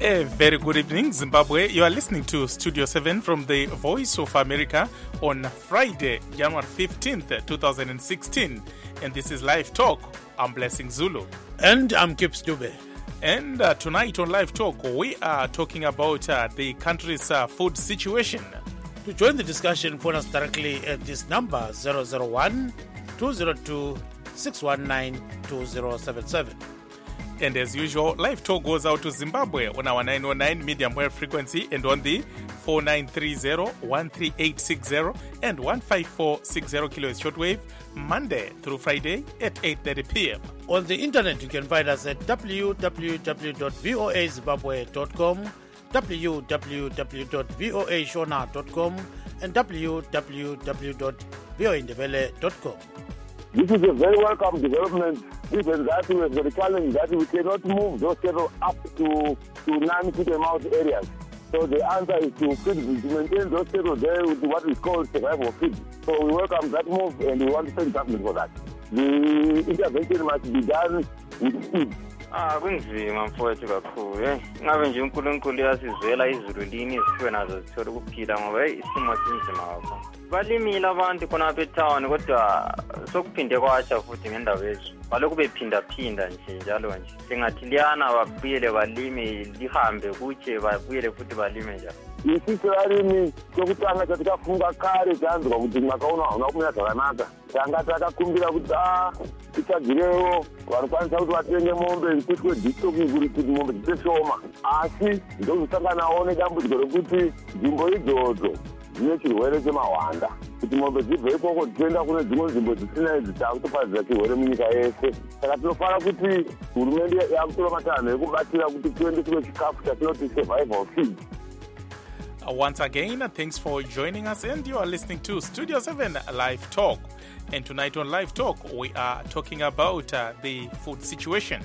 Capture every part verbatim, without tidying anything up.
A very good evening, Zimbabwe. You are listening to Studio seven from the Voice of America on Friday, January fifteenth, twenty sixteen. And this is Live Talk. I'm Blessing Zulu. And I'm Kip Stube. And uh, tonight on Live Talk, we are talking about uh, the country's uh, food situation. To join the discussion, phone us directly at this number, zero zero one, two zero two, six one nine, two zero seven seven. And as usual, Live Talk goes out to Zimbabwe on our nine oh nine medium wave frequency and on the four nine three zero, one three eight six zero and one five four six zero kilohertz shortwave, Monday through Friday at eight thirty p.m. On the internet, you can find us at w w w dot voa zimbabwe dot com, w w w dot voa shona dot com, and w w w dot voa ndebele dot com. This is a very welcome development, given that we have the challenge that we cannot move those cattle up to, to non-foot-and-mouth areas. So the answer is to feed, to maintain those cattle there with what is called survival feed. So we welcome that move and we want to thank government for that. The intervention must be done with speed. Ah, kunzima mfowethu kakhulu eh ngabe nje uNkulunkulu yasizwela izulu lini sifwe nazo sithole ukuphila ngoba isimo sinzima kakhulu. Balimile abantu khona betown kodwa sokuphinde kwasha futhi ngendawo yethu balokhu bephinda phinda nje njalo nje sengathi liyana babuyele balime lihambe kuche babuyele futhi balime njalo. Isitsarimi sokutanga tatikafunga kare tanzwa kuti makaona una kumira zvakanaka tanga takakumbira kuti a itagirewo vanokwanisa kuti vatenge mombe kuitwe distoki kuti mombe dzite shoma asi ndozosanganawo nedambudziko rekuti nzvimbo idzodzo dzine chirwere chemahwanda kuti mombe dzibve ikoko tichienda kune dzimwe nzvimbo dzisina idzi takutoparadzira chirwere munyika yese saka tinofara kuti hurumende yakutora matanho ekubatira kuti tiende tiwe chikafu chatinoti survival feed. Uh, once again, uh, thanks for joining us, and you are listening to Studio seven Live Talk. And tonight on Live Talk, we are talking about uh, the food situation.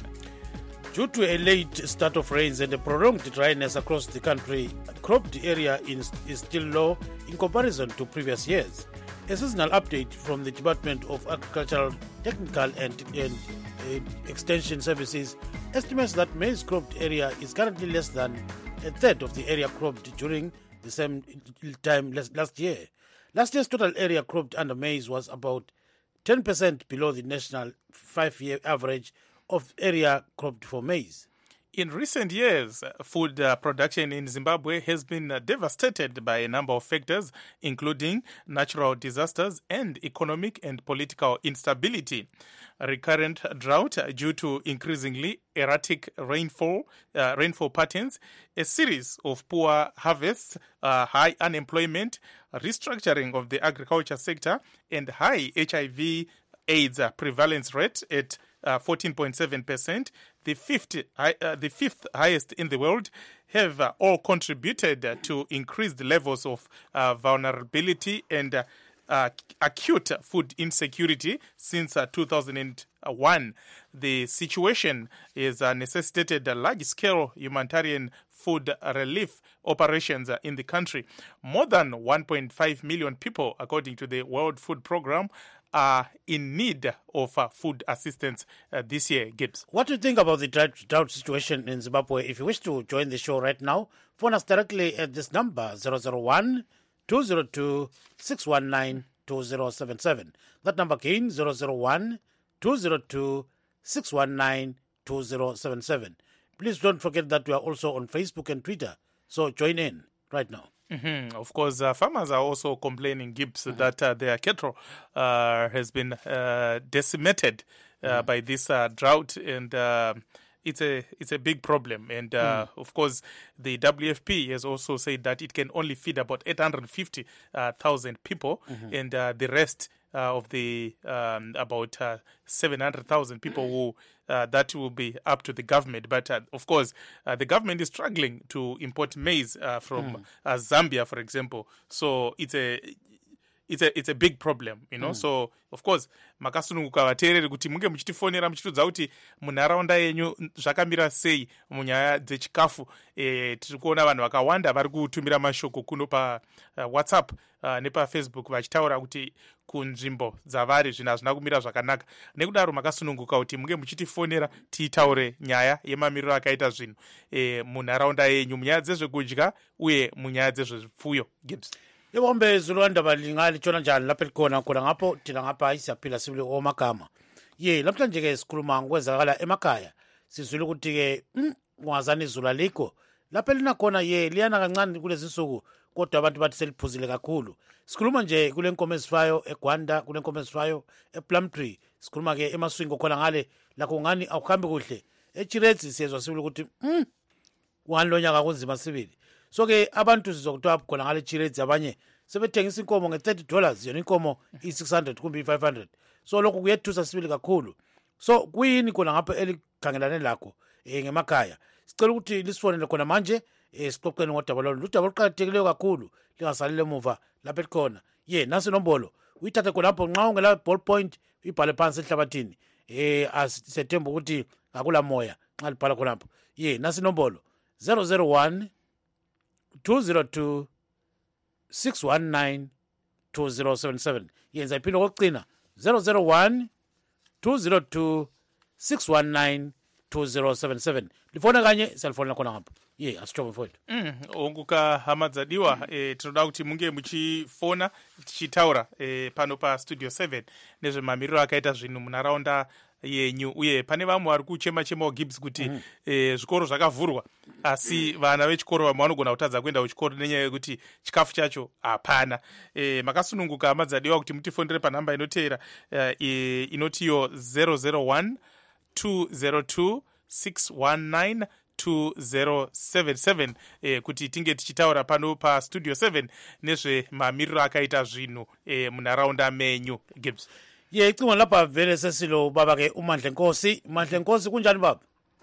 Due to a late start of rains and a prolonged dryness across the country, cropped area is, is still low in comparison to previous years. A seasonal update from the Department of Agricultural, Technical and, and uh, Extension Services estimates that maize cropped area is currently less than a third of the area cropped during the same time last year. Last year's total area cropped under maize was about ten percent below the national five-year average of area cropped for maize. In recent years, food uh, production in Zimbabwe has been uh, devastated by a number of factors, including natural disasters and economic and political instability. A recurrent drought due to increasingly erratic rainfall, uh, rainfall patterns, a series of poor harvests, uh, high unemployment, restructuring of the agriculture sector, and high H I V AIDS prevalence rate at uh, fourteen point seven percent, the fifth, uh, the fifth highest in the world, have uh, all contributed uh, to increased levels of uh, vulnerability and uh, uh, acute food insecurity since uh, two thousand one. The situation has uh, necessitated uh, large-scale humanitarian food relief operations uh, in the country. More than one point five million people, according to the World Food Programme, are in need of uh, food assistance uh, this year. Gibbs. What do you think about the drought, drought situation in Zimbabwe? If you wish to join the show right now, phone us directly at this number, zero zero one, two zero two, six one nine, two zero seven seven. That number again, zero zero one, two zero two, six one nine, two zero seven seven. Please don't forget that we are also on Facebook and Twitter, so join in right now. Mm-hmm. Of course, uh, farmers are also complaining, Gibbs, mm-hmm. that uh, their cattle uh, has been uh, decimated uh, mm-hmm. by this uh, drought, and uh, it's a it's a big problem. And uh, mm. of course, the W F P has also said that it can only feed about eight hundred fifty thousand people, mm-hmm. and uh, the rest uh, of the um, about uh, seven hundred thousand people who uh, that will be up to the government. But uh, of course, uh, the government is struggling to import maize uh, from mm. uh, Zambia, for example. So it's a it's a, it's a big problem, you know. Mm. So of course makasununguka vateereri kuti munge muchitifonera muchitudza kuti munharaunda yenyu zvakamira sei munyaya dzechikafu. E, tiri kuona vanhu vakawanda vari kutumira mashoko kuno pa uh, WhatsApp uh, nepafacebook vachitaura kuti kunzvimbo dzavari zvinhu hazvina kumira zvakanaka. Nekudaro makasununguka kuti munge muchitifonera tiitaure nyaya yemamiriro akaita zvinhu e, munharaunda yenyu munyaya dzezvekudya uye munyaya dzezvepfuyo. Gibbs. Ibombe Zulwanda balingali chona njani lapha khona khona ngapho thina ngapha isiyaphila sibule omagama. Ye namhlanje ke sikhuluma ngokwenzakala emakhaya. Sizwile ukuthi ke ungazani izulu alikho. Lapha lina khona ye liyana kancane kulezi insuku kodwa abantu bathi seliphuzile kakhulu. Sikhuluma nje kule nkomo ezifayo eGwanda, kule nkomo ezifayo ePlumtree. Sikhuluma ke emaswingo khona ngale la kungani awukhambi kuhle. Echiretsi siyezwa sibule ukuthi mm wani lonyaka kunzima sibili. So ke abantu sizokuthiwa khona ngale chiretsi abanye sebethengisa inkomo nge-thirty dollars yona inkomo i-six hundred kumbe i-five hundred. So lokho kuyethusa sibili kakhulu. So kuyini khona ngapha elikhangelane lakho eh ngemakhaya. Sicela ukuthi lisifonele khona manje eh sixoxeni ngodaba lolu. Udaba oluqhakathekileyo kakhulu lingasalile emuva lapha ekhona. Ye nasi nombolo uyithathe khona lapho nxa ungela ball point ibhale phansi ehlabathini. Eh asithemba ukuthi akula moya nxa libhala khona lapho. Ye nasi nombolo zero zero one two zero two six one nine two zero seven seven. Yenza iphilo kokugcina zero zero one two zero two six one nine two zero seven seven. Lifona kanye selfona khona ngapha. Ye asithobe mfowethu. Mm, onguka hamadzadiwa eh tinoda kuti munge muchifona tichitaura eh pano pa studio seven nezve mamiriro akaita zvinhu munharaunda yenyu uye pane vamwe vari kuchema chema Gibbs kuti mm. eh zvikoro zvakavhurwa asi vana vechikoro vamwe vanogona kutadza kuenda kuchikoro nenyaya yekuti chikafu chacho hapana. Eh makasununguka hamadzadiwa kuti mutifondere panhamba inoteera eh, inotiyo zero zero one two zero two six one nine two zero seven seven eh, kuti tinge tichitaura pano pa studio seven nezve mamiriro akaita zvinhu eh, munharaunda menyu. Gibbs. Ye icuma lapha vele sesilo baba ke uMandla Nkosi. Mandla Nkosi kunjani baba?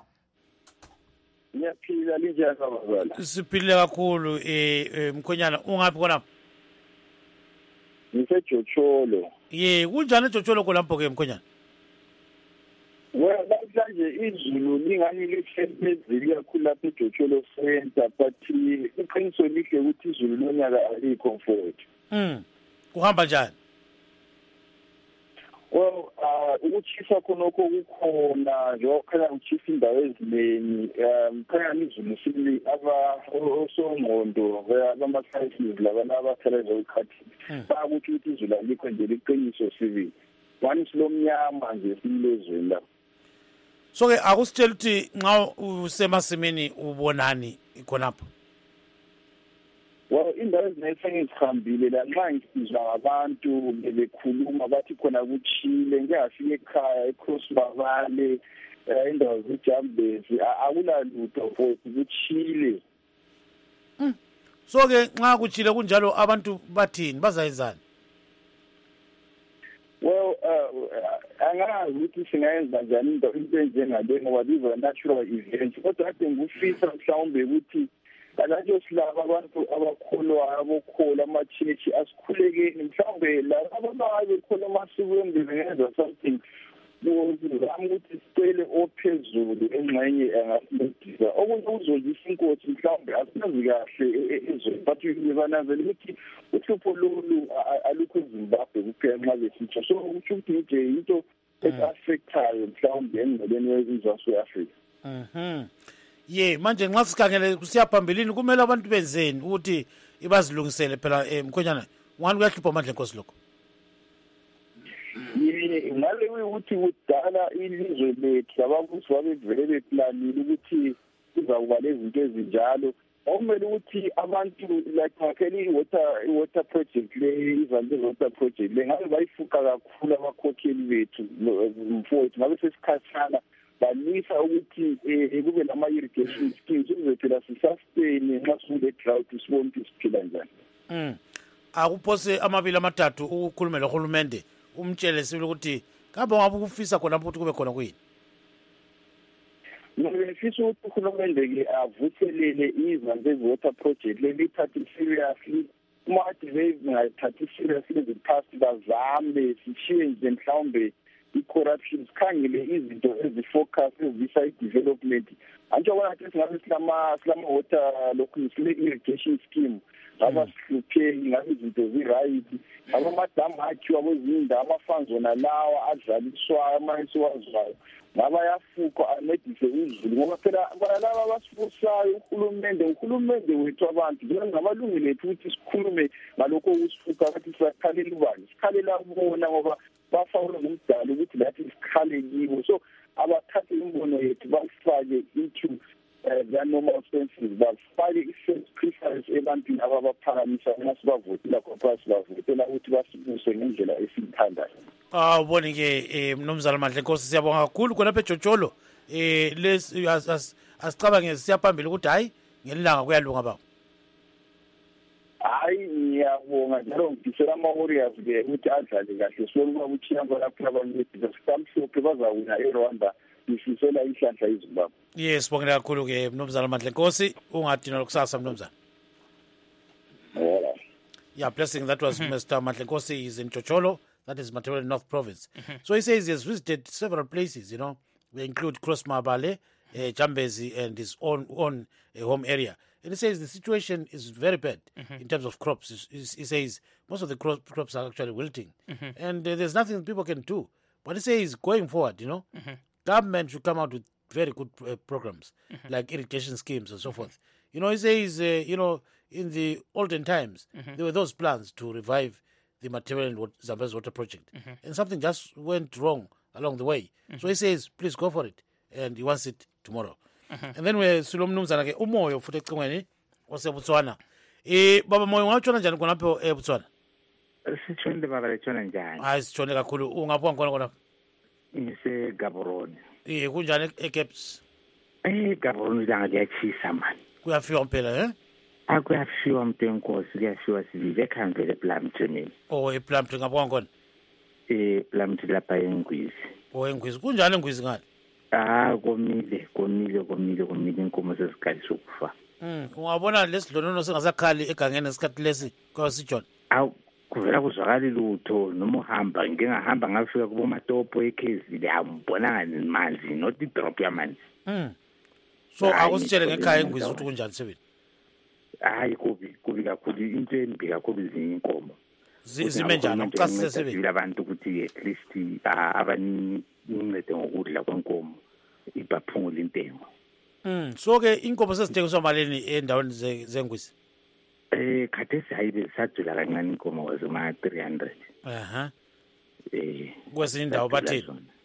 Ngiyaphila linjani baba? Siphile kakhulu eh Mkhonyana ungaphi khona? NgiseJocholo. Ye kunjani eJocholo khona lapho ke Mkhonyana? Well, manje izulu lingani lihlezile kakhulu lapha eJocholo Center but iqiniso lihle ukuthi izulu lonyaka alikho mfowethu. Mm. Kuhamba njani? Well, uh, ukuchisa khonokho kukhona njengoba khanya uchisa indawo eziningi um khanya izulu sili aba osongqondo abama-scientists labana abathelezo ukhathi bakuthi ukuthi izulu alikho nje liqiniso sibili one silomnyama nje silezweni la. So ke akusitshela ukuthi nxa usemasimini ubonani khonapho? Well, indawo ezinezihambile la nxa ngizwa abantu bekhuluma bathi khona kuchile ngiyafika ekhaya eCrossbavale indawo zeJambezi akulalutho futhi kuchile. So ke nxa kuchile kunjalo abantu bathini bazayizana? Well, uh, angazi ukuthi singayenza njani into enjengale ngoba these are natural events kodwa kade ngufisa mhlawumbe ukuthi alajo silaba abantu abakholwa abokhola amachechi asikhulekeni mhlawumbe la ababaye khona amasikweni bengenza something uzama ukuthi sicele ophezulu engxenye angasincedisa okunye uzolisa inkosi mhlawumbe asimazi kahle ezweni but ngibanazela ukuthi uhlupho lolu alukho eZimbabwe kuphela nxa besitsho so ukuthi nje into eaffectayo mhlawumbe engcebeni yezizwe Africa. Mhm. Ye manje nxa sikhangele kusiyaphambelini kumele abantu benzeni ukuthi ibazilungisele phela Mkhonyana ngani kuyahlupha Mandla Nkosi lokho? Yini ngale ukuthi kudala ilizwe lethu ababusi babevele beplanile ukuthi kuzakuba lezinto ezinjalo okumele ukuthi abantu like bakhele i-water i-water project le izanto water project le ngabe bayifuqa kakhulu abakhokheli bethu mfowethu ngabe sesikhathana balisa ukuthi kube nama-irrigation schemes ukuze phela sisustain nxa sikule drought sibone ukuthi siphila njani. Mm. Akuphose amabili amathathu ukukhuluma lohulumende umtshele sibili ukuthi kambe ngabe ukufisa khona ukuthi kube khona kuyini? Ngifisa ukuthi uhulumende ke avuthelele izanto ezi-water project le lithathe seriously uma ade bengayithathi seriously ezipast bazame sishiye nje mhlawumbe i-corruption sikhangele izinto ezifocus ezisa i-development antsho bona ukuthi singabe silama silama water lokhu sile-irrigation scheme ngaba sihlupheki ngabe izinto zi-right ngaba amadamu akhiwa kwezindawo amafanzi wona lawa adlaliswayo amayesiwazwayo ngaba yafukwa ancedise izulu ngoba phela laba abasifusayo uhulumende uhulumende wethu abantu ngabalungile lethu ukuthi sikhulume ngalokho okusifuka kathi siyakhalela ubani sikhalela bona ngoba bafawula ngumdala ukuthi lathi sikhale kibo so abathathe imbono yethu bayifake into the normal expenses bafake i-sacrifice ebantwini ababaphakamisa nasibavotela khona sibavotela ukuthi basibuse ngendlela esiyithandayo. Ah ubone ke mnumzana Mandla Nkosi siyabonga kakhulu khonapha eJoJolo eh lesi asicabange siyaphambili ukuthi hayi ngelilanga kuyalunga baba. Hayi ngiyabonga njalo ngidisela ama-warriors ke ukuthi adlale kahle sokuba uchiyango lapho abantu besamhlophe bazawina eRwanda isisela ihlandla iZimbabwe. Yes sibongela kakhulu ke mnumzana Mandla Nkosi ungadina lokusasa mnumzana. Yeah, blessing. That was mm-hmm. Mister Mandla Nkosi is in Chocholo. That is Matabele North Province. Mm-hmm. So he says he has visited several places, you know. They include Cross Mabale, uh, Jambezi, and his own own uh, home area. And he says the situation is very bad mm-hmm. in terms of crops. He, he says most of the crop, crops are actually wilting. Mm-hmm. And uh, there's nothing people can do. But he says going forward, you know, mm-hmm. government should come out with very good uh, programs, mm-hmm. like irrigation schemes and so mm-hmm. forth. You know, he says, uh, you know, in the olden times, mm-hmm. there were those plans to revive the Matabele Zambezi Water Project. Mm-hmm. And something just went wrong along the way. Mm-hmm. So he says, please go for it. And he wants it tomorrow. Mm-hmm. And then we're Sulom Numzana ke umoyo futhi ecingweni ose Botswana. Eh baba moyo ungatshona njani khona lapho eBotswana? Sitshonile baba letshona njani? Hayi sitshone kakhulu ungapho ngkhona khona. Ngise Gaborone. Eh kunjani eCapes? Eh Gaborone ilanga liyachisa man. Kuyafika phela eh? Akuyafika mtenkosi kuyafika sivile ekhangele ePlumtree mina. Oh ePlumtree ngapho ngkhona. Eh Plumtree lapha eNgwizi. Oh eNgwizi kunjani eNgwizi ngani? Ah komile komile komile komile inkomo sesikhathi sokufa. Mm ungabona lesidlonono sengasakhali egangeni esikhathi lesi kwasijona. Awu kuvela kuzwakala lutho noma uhamba ngingahamba ngafika kubo matopo ekhezi liyambona ngani manzi not idrop yamanzi. Mm so akusitshele ngekhaya eNgwizi ukuthi kunjani sebenzi. Hayi kubi kubi kakhulu into embi kakhulu izinkomo. Zime njani ucasise sebenzi abantu ukuthi at least abani incede ngokudla kwenkomo ibaphungula intengo. Mm so ke inkomo sesithengiswa malini endaweni zeNgwizi? Eh khathesi hayibe sadula kancane inkomo wazima three hundred. Aha. Eh kwezinye indawo bathini?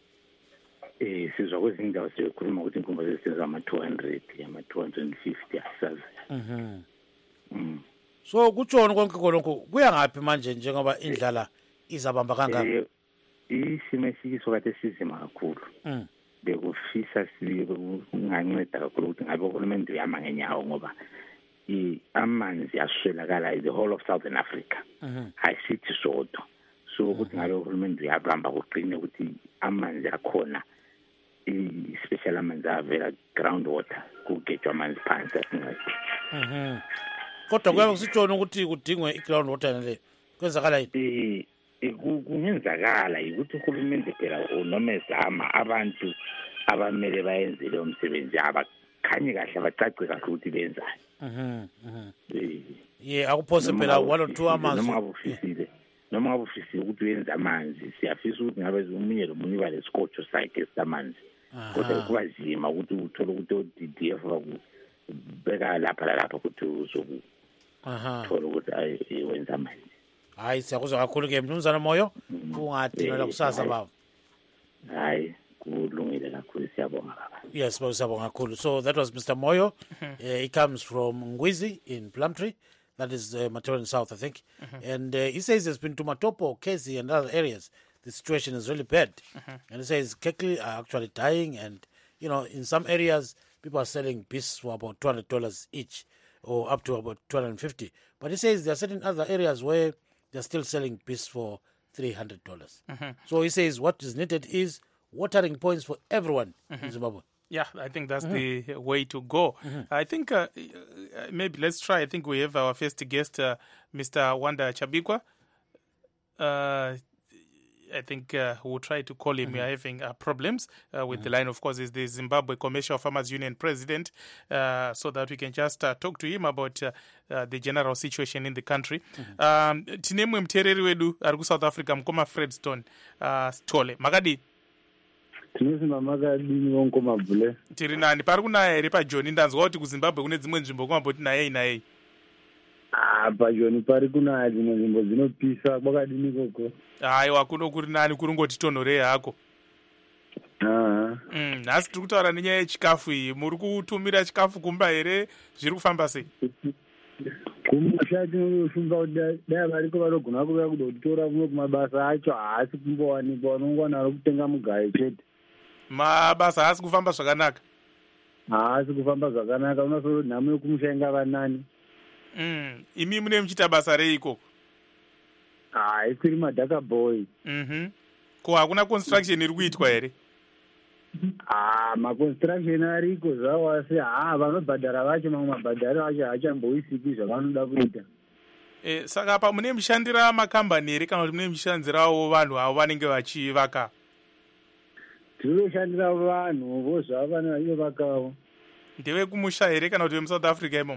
Eh sizwa kwezinye indawo sikhuluma ukuthi inkomo sesithengiswa ama two hundred ama two hundred fifty asazi. Mhm. Mm. So kutshona konke konke kuya ngaphi manje njengoba indlala izabamba kangaka? Isimo esikiso kade sizima kakhulu. Mm. Bekufisa singanceda kakhulu ukuthi ngabe uhulumende uyama ngenyawo ngoba i amanzi aswelakala the whole of Southern Africa. Mhm. Ayisithi sodwa. So ukuthi ngabe uhulumende uyabamba kuqine ukuthi amanzi akhona i special amanzi avela ground water kugejwa amanzi phansi asingathi. Mhm. Kodwa kuyabe kusitshona ukuthi kudingwe i-ground water le kwenzakala yini? Eh kungenzakala ukuthi uhulumende phela noma ezama abantu abamele bayenze lo msebenzi abakhanye kahle abacace kahle ukuthi benzani. Mhm. Mhm. Yeah akuphose phela one or two amanzi noma abufisile noma abufisile ukuthi uyenza amanzi siyafisa ukuthi ngabe umunye lo munye bale scotch sakhe samanzi. Kodwa kuwazima ukuthi uthole ukuthi o-D D F bakubeka lapha lapha ukuthi uzoku aha thola ukuthi ayenza amanzi. Hayi siyakuzwa kakhulu ke mnumzana Moyo ungadina la kusasa baba. Hayi kulungile kakhulu siyabonga baba. Yes baba siyabonga kakhulu. So that was Mister Moyo. Mm-hmm. Uh, he comes from Ngwizi in Plumtree. That is uh, Matabele South I think. Mm-hmm. And uh, he says he's been to Matopo, Kezi and other areas. The situation is really bad. Mm-hmm. And he says cattle are actually dying and you know in some areas people are selling beasts for about two hundred dollars each or up to about two hundred fifty. But he says there are certain other areas where they're still selling beasts for three hundred dollars. Mm-hmm. So he says what is needed is watering points for everyone mm-hmm. in Zimbabwe. Yeah, I think that's mm-hmm. the way to go. Mm-hmm. I think uh, maybe let's try. I think we have our first guest, uh, Mister Wanda Chabikwa. Uh, I think uh, we'll try to call him. Mm-hmm. We are having uh, problems uh, with mm-hmm. the line. Of course, is the Zimbabwe Commercial Farmers Union president, uh, so that we can just uh, talk to him about uh, uh, the general situation in the country. Tine mwe mtereri wedu ari ku South Africa mukoma Fredstone uh, Stole. Makadi? Tinosima makadini wonkoma bvule. Tiri nani pari kunaya here paJoni ndanzwa kuti ku Zimbabwe kune dzimwe nzvimbo kumaboti nayei nayei. Ah, paJoni pari kunaya dzimwe nzvimbo dzinopisa kwakadini koko. Aiwa kuno kuri nani kurungoti tonhorei hako. Ah. Mm, nhasi tiri kutaura nenyaya yechikafu iyi. Muri kutumira chikafu kumba here? Zviri kufamba sei? Kumusha tinofunga kuti dai variko vanogona kuuya kudotora kumwe kumabasa acho haasi kumbowanikwa, vanongwana kutenga mugayo chete. Mabasa haasi kufamba zvakanaka? Haasi kufamba zvakanaka, unosoro nhamo yokumusha ingava nani. Mm, imi mune muchita basa rei ikoko? Ah, isiri madhaka boy. Mhm. Ko hakuna construction iri kuitwa here? Ah, maconstruction ariko zvawo asi ha vanobhadhara vacho mamwe mabhadharo acho haachamboisiki zvavanoda kuita. Eh, saka apa mune mushandira makambani here kana kuti mune mushandirawo vanhu avo vanenge vachivaka? Tinoshandira vanhu vo zvavana ivakawo. Ndewe kumusha here kana kuti vemuSouth Africa imomo?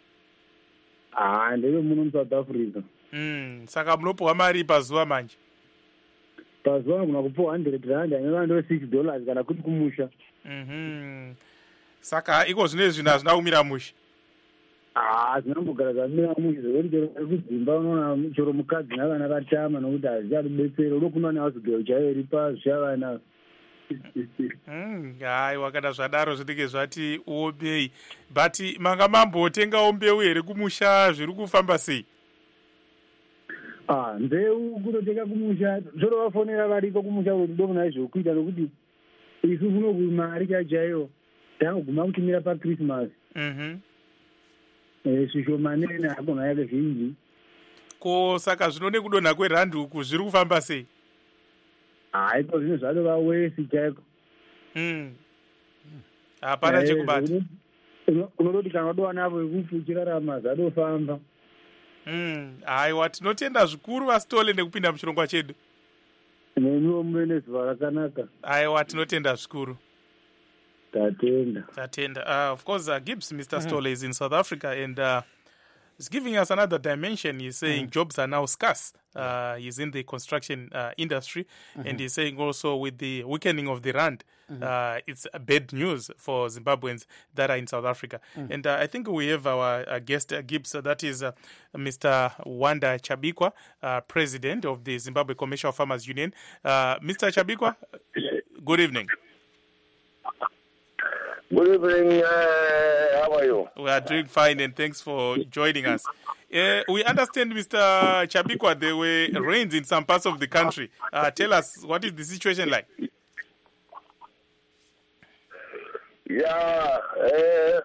Ah, ndewe muno muSouth Africa. Mm, saka munopuwa mari pazuva manje? Pazuva kuna kupuwa one hundred rand anova ndo six dollars kana kuti kumusha. Mhm. Saka iko zvine zvinhu hazvina kumira musha? Ah, zvinambogara zvamira musha zvekuti chero kudzimba unoona chero mukadzi navana vatama nokuti hazvicharubetsera unokunwa nehousegirl chaiyo iri pazvichavana. Mm, hai wakada zvadaro zvinenge zvati uombei. But manga mambotengawo mbeu here kumusha zviri kufamba sei? Ah, mbeu kutotenga kumusha zvoro vafonera variko kumusha kuti ndovona izvokuita nokuti isu kuno mari chachaiyo tangoguma kutumira paChristmas. Mhm. Eh, svishomanene hakona yake zhinji. Ko saka zvino nekudonha kwerandi uku zviri kufamba sei? Ah, iko zvino zvatova wesi chaiko. Mm. Hapana chekubata. Unototi kana wadowana avo ekufi uchirarama zvatofamba. Mm. Aiwa tinotenda zvikuru vaStole nekupinda muchirongwa chedu. Neniwo mune zuva rakanaka. Aiwa tinotenda zvikuru. Tatenda. Tatenda. Uh, of course, uh, Gibbs, Mister Mm-hmm. Stole is in South Africa and uh, he's giving us another dimension. He's saying mm-hmm. jobs are now scarce. Uh, he's in the construction uh, industry, mm-hmm. and he's saying also with the weakening of the rand, mm-hmm. uh, it's a bad news for Zimbabweans that are in South Africa. Mm-hmm. And uh, I think we have our uh, guest, uh, Gibbs, uh, that is uh, Mister Wanda Chabikwa, uh, president of the Zimbabwe Commercial Farmers Union. Uh, Mister Chabikwa, good evening. Good evening. Uh, how are you? We are doing fine, and thanks for joining us. Uh, we understand, Mister Chabikwa, there were rains in some parts of the country. Uh, tell us, what is the situation like? Yeah, uh,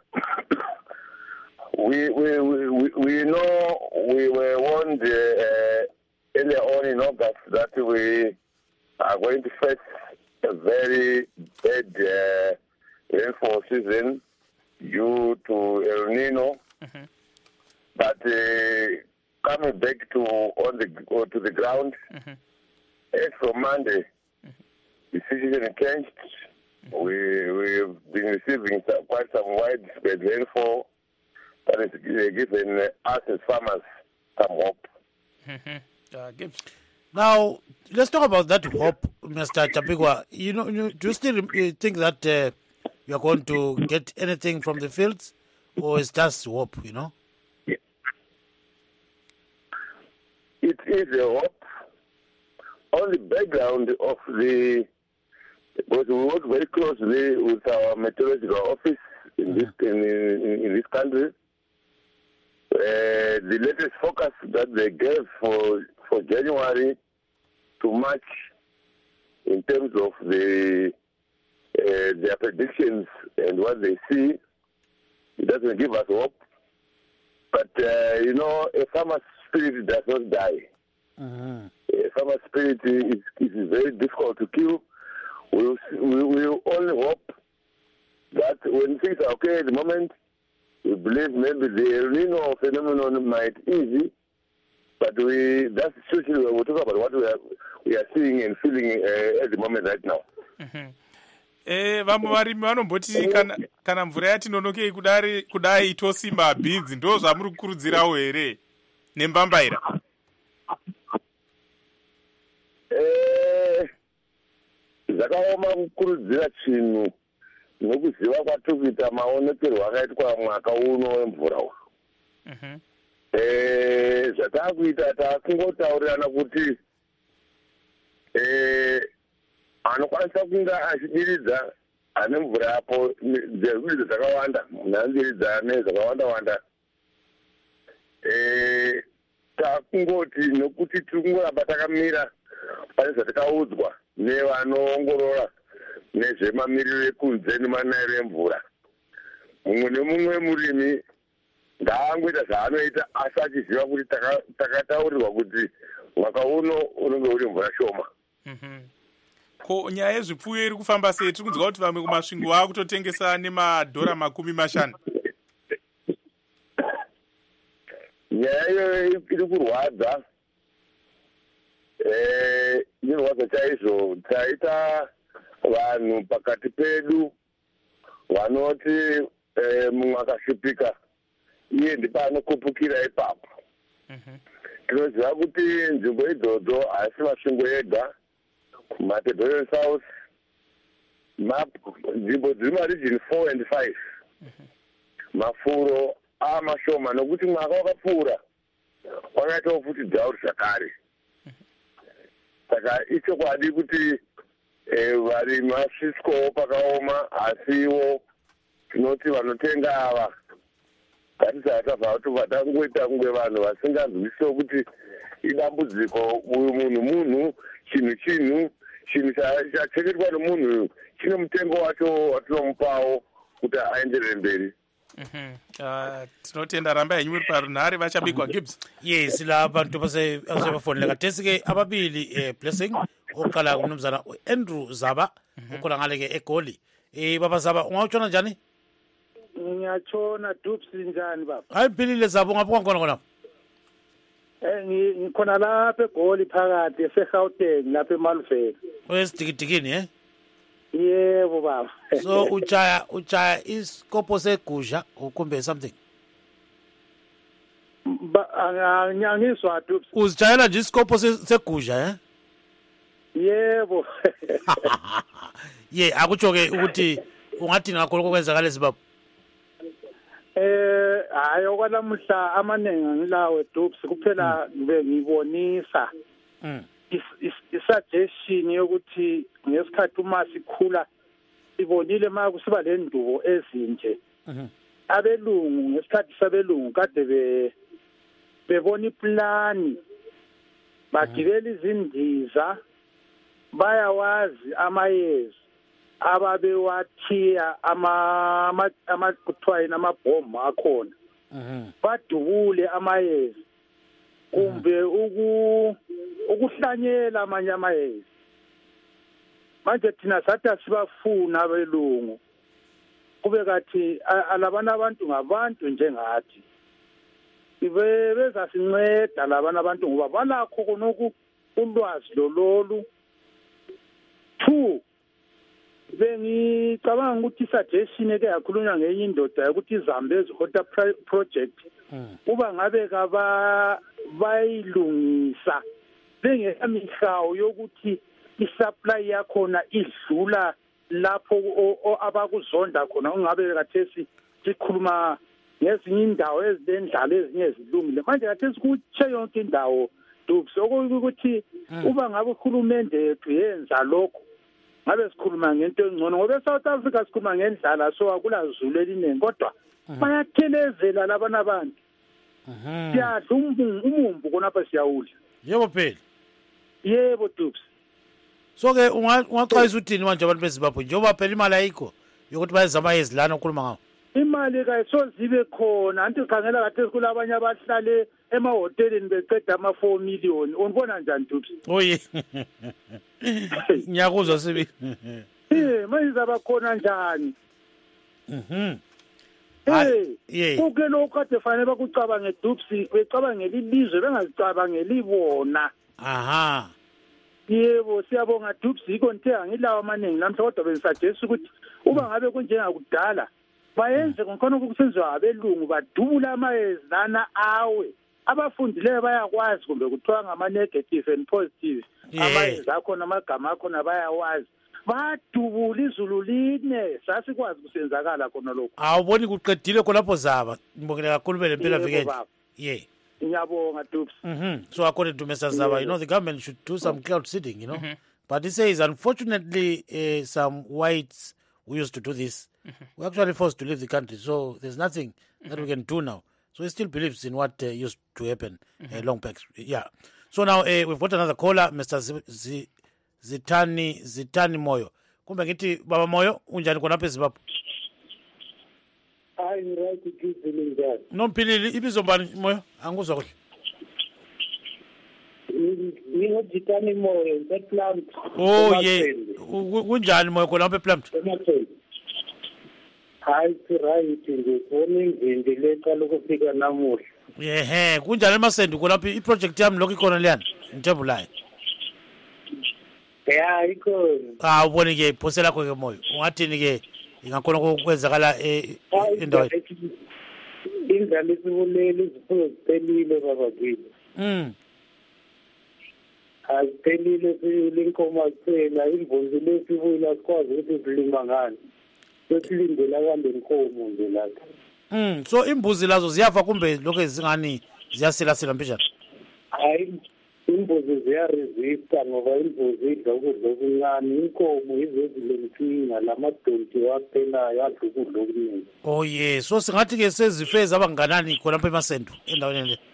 we, we we we know we were warned uh, earlier on in August that we are going to face a very bad uh, rainfall season due to El Nino. Mm-hmm. But uh, coming back to on the or to the ground, mm-hmm. as from Monday, mm-hmm. the situation changed. Mm-hmm. We we've been receiving some, quite some widespread rainfall that is given us as farmers some hope. Mm-hmm. Uh, Gibbs. Now, let's talk about that hope, Mister Chabikwa. You know, you, do you still think that uh, you are going to get anything from the fields, or is just hope? You know. Yeah. It is a hope. On the background of the, because we work very closely with our meteorological office in mm-hmm. this in, in, in this country. Uh, the latest forecast that they gave for for January to March, in terms of the uh, their predictions and what they see, it doesn't give us hope. But uh, you know, a farmer's spirit does not die. Mm-hmm. A farmer's spirit is, is very difficult to kill. We we will only hope that when things are okay at the moment, we believe maybe the El Nino phenomenon might ease, but we that's especially when we talk about what we are we are seeing and feeling uh, at the moment right now. Mm-hmm. Eh, vamwe varimi vanomboti kana, kana mvura yatinonokei kudai kudai tosimba bhinzi ndo zvamuri kukurudzirawo here nembambaira? Eh, zvakaoma kukurudzira chinhu nokuziva kwatiri kuita maonekerwo akaitwa mwaka uno wemvura uyu. Mm-hmm. Eh, zvatakuita takungotaurirana kuti eh, anokwanisa kunga achidiridza ane mvura yapo dzezvididzo dzakawanda munhandiridza ane zvakawanda wanda. Eh, takungoti nokuti tiri kungoramba takamira pane zvatakaudzwa nevanoongorora nezvemamiriro ekunze nemanayiro emvura. Mumwe nemumwe murimi ngaangoita zvaanoita asi achiziva kuti takataurirwa kuti mwaka uno unenge uri mvura shoma. Mm-hmm. Ko nyaya yezvipfuyo iri kufamba sei? Tiri kunzwa kuti vamwe kumasvingo vaakutotengesa nemadhora makumi mashanu. Nyaya iyo iri kurwadza, eh, inorwadza chaizvo. Taita vanhu pakati pedu vanoti eh, mumwe akashupika iye ndipaanokupukira ipapo. Mm-hmm. Tinoziva kuti nzvimbo idzodzo haisi masvingo ega, Matebeleland South, nzvimbo dziri maregion four and five. Mm-hmm. Mafuro amashoma nokuti mwaka wakapfuura wakaitawo futi dhauri zvakare. Saka ichokwadi kuti varimi vasviswawo pakaoma, asiwo tinoti vanotenga ava ngatisati tabva tobva tangoita kunge vanhu vasinganzwisiwo kuti idambudziko uyu munhu munhu chinhu chinhu chinhu chachengetwa nemunhu chine mutengo wacho watinomupawo kuti aenderere mberi. Mm-hmm. Uh, tinotenda ramba yenyu muri parunhare vachabigwa Gibbs. Yes, la bantu base asebafonela kathesi ke ababili eh Blessing oqala kumnumzana Andrew Zaba ukhona ngale ke eGoli. Eh baba Zaba ungawutshona njani? Ngiyatshona Dupes njani baba? Hayi philile Zaba ngapha khona khona. Eh ngikhona lapha eGoli phakathi eseGauteng lapha eMalvern. Oyesidikidikini eh? Yebo baba. So uchaya uchaya iskopo segusha ukumbe something. Ba angangizwa Dupes. Uzijayela nje iskopo segusha eh? Yebo. Ye akutsho ke ukuthi ungathi ngakho lokwenzakala ezibaba. Eh hayi okwalamuhla amanengi ngilawe Dupes kuphela ngibe ngibonisa. Mm. Isuggestion yokuthi ngesikhathi uma sikhula sibonile ma kusiba lendubo ezinje. Mhm. Abelungu ngesikhathi sabelungu kade be bebona iplani bagibela izindiza bayawazi amayezi ababewathiya ama ama kuthiwa amabhombu akhona. Mhm. Badubule amayezi kumbe uku ukuhlanyela amanye amayezi. Manje thina sathi asibafuna abelungu kube kathi alabana abantu ngabantu njengathi ibe beza sinceda labana abantu ngoba balakho konoku ulwazi lololu. Two, bengicabanga ukuthi suggestion eke yakhulunywa ngenye indoda ukuthi iZambezi Water Project uba ngabe kaba bayilungisa bengekamihawu yokuthi isupply yakhona idlula lapho abakuzonda khona ungabe kathesi sikhuluma ngezinye indawo ezilendlala ezinye ezilungile manje kathesi kutshe yonke indawo Dupes ukuthi uba ngabe uhulumende yethu yenza lokho ngabe sikhuluma ngento engcono ngoba eSouth Africa sikhuluma ngendlala so akulazulu eliningi kodwa bayathelezela labana abantu. Mhm. Siyadla umumbu konapha siyawudla. Yebo phela. Yebo Dupes. So ke ungaxwayisa uthini manje abantu beZimbabwe njengoba phela imali ayikho yokuthi bayezama yezilana ukukhuluma ngawo. Imali kayisozibe khona anti khangela kathi kulabanye abahlale emahoteleni beceda ama four million unibona njani Dupes? Oye. Ngiyakuzwa sibi. Eh manje abakhona njani? Mhm. Hey, yeah. kuke lokho kade fanele bakucabange Dupsi, becabangela ilizwe bengazicabangeli bona. Aha. Yebo siyabonga Dupsi ikonke angilawa amaningi namhla kodwa benisuggest ukuthi uba ngabe kunjengakudala bayenze ngokhona ukusenziwa abelungu badubula amayezi lana awe abafundileyo bayakwazi kumbe kuthiwa ngama negative and positive amayezi akho namagama akho nabayawazi badubula izulu line sasikwazi kusenzakala khona lokho awuboni kuqedile khonapho zaba ngibongela kakhulu belempela vikeni yeah ngiyabonga Dupsi. Mhm. So according to Mister Zaba, you know, the government should do some cloud seeding, you know. Mm-hmm. But he says, unfortunately, uh, some whites who used to do this, mm-hmm. were actually forced to leave the country. So there's nothing mm-hmm. that we can do now. So he still believes in what uh, used to happen mm-hmm. uh, long back. Yeah. So now uh, we've got another caller, Mister Z- Z- Zitani Zitani Moyo. Kumbe ngithi baba Moyo, unjani khonapha eZimbabwe? Hayi right igizile njani. Nomphilili ibizo mbani Moyo? Angikuzwa kuhle. Ngingojitani Moyo ePlant. Oh yeah. Kunjani Moyo khonapha ePlant? Hayi right nje khona imvindi leqala ukufika namuhla. Yehe, kunjani eMasendu khonapha iproject yami lokho ikhona leyana. Ngijabulayo. Yeah, ikhona. Ah, ubone ke iphose lakho ke Moyo. Ungathini ke ingakhona ukwenzakala endaweni? Indlela isibulele izipho ziphelile baba kimi. Mm. Aziphelile silinkomo kuphela imvuzo lesibuyela sikwazi ukuthi silima ngani. Sesilindela kambe inkomo nje lapha. Mm, so imbuzi lazo ziyafa kumbe lokho ezingani ziyasela sela mbijana? Hayi imbuzi ziyaresista ngoba imbuzi idla ukudla okuncane inkomo izezilenkinga lamadonti waphelayo adla ukudla okuningi. Oh yeah, so singathi ke sezifeza abanganani khona lapha eMasendu endaweni le.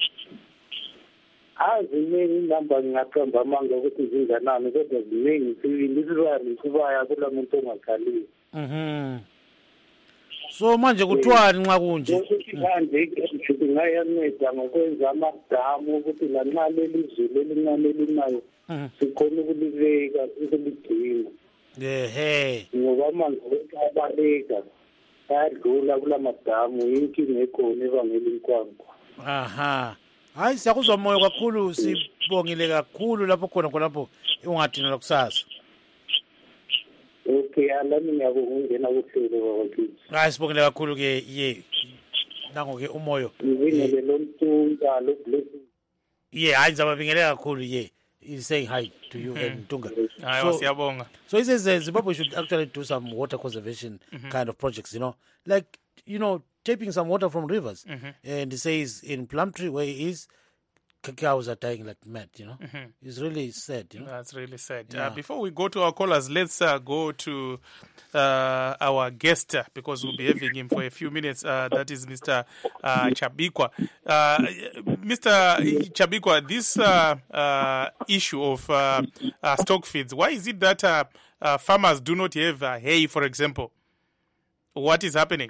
Aziningi inamba ngingaqamba amanga ukuthi zinganani kodwa ziningi sibili sizari sibaya kula muntu ongakhaliyo. Mhm. So manje kuthiwani nxa kunje? Manje ngithi ngayanceda ngokwenza amadamu ukuthi lanxa lelizulu elincane linayo sikhona ukulibeka ukulidinga. Yehe. Ngoba manje abaleka ayadlula kula madamu inkinga ekhona ebangela inkwankwa. Aha. Hayi siyakuzwa Moyo kakhulu sibongile kakhulu lapho khona khonapho ungadinela kusasa. Okay, alami ngiyakungena kuhlelo babakithi. Hayi sibongile kakhulu ke ye. Nango ke uMoyo. Ngibingelele loMtunga lo blessing. Yeah, hayi zababingele kakhulu ye. He's saying hi to you and Tunga. So, siyabonga. So he says uh, Zimbabwe should actually do some water conservation mm-hmm. kind of projects, you know, like, you know, tapping some water from rivers. Mm-hmm. And he says in Plumtree where he is, cows are dying like mad, you know. Mm-hmm. It's really sad, you know. That's really sad. Yeah. Uh, before we go to our callers, let's uh, go to uh, our guest uh, because we'll be having him for a few minutes. Uh, that is Mister Uh, Chabikwa. Uh, Mister Chabikwa, this uh, uh, issue of uh, uh, stock feeds, why is it that uh, uh, farmers do not have uh, hay, for example? What is happening?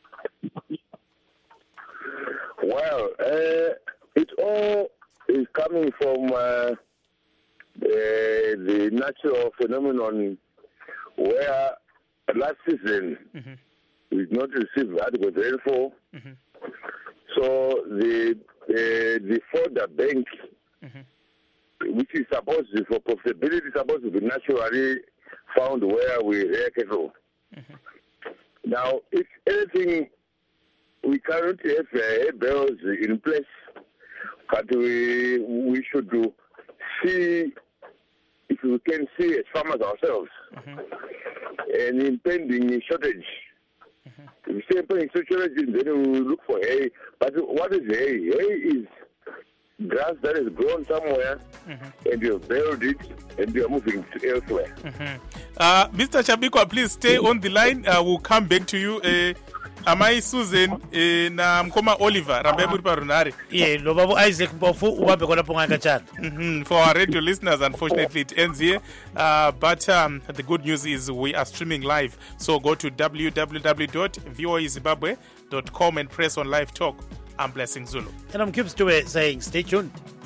Well, uh, it all is coming from uh, the, the natural phenomenon where last season mm-hmm. we did not receive adequate rainfall. Mm-hmm. So the the, the fodder bank, mm-hmm. which is supposed to, for profitability, is supposed to be naturally found where we rear cattle. Mm-hmm. Now, if anything, we currently have uh, barrels in place, but we we should do, see if we can see as farmers ourselves mm-hmm. an impending shortage. Mm-hmm. If we see impending shortage, then we look for hay. But what is hay? Hay is grass that is grown somewhere, mm-hmm. and you have buried it, and you are moving to elsewhere. Mm-hmm. Uh, Mister Chabikwa, please stay on the line. Uh, we'll come back to you. Uh, Am I Susan uh, na Mkoma Oliver Rambeburi Parunari? Yeah, lo babu Isaac Mbofu ubambe khona ponga kachana. Mhm. For our radio listeners, unfortunately it ends here. Uh, but um, the good news is we are streaming live. So go to w w w dot v o a zimbabwe dot com and press on live talk. I'm Blessing Zulu. And I'm Kip Stewart saying stay tuned.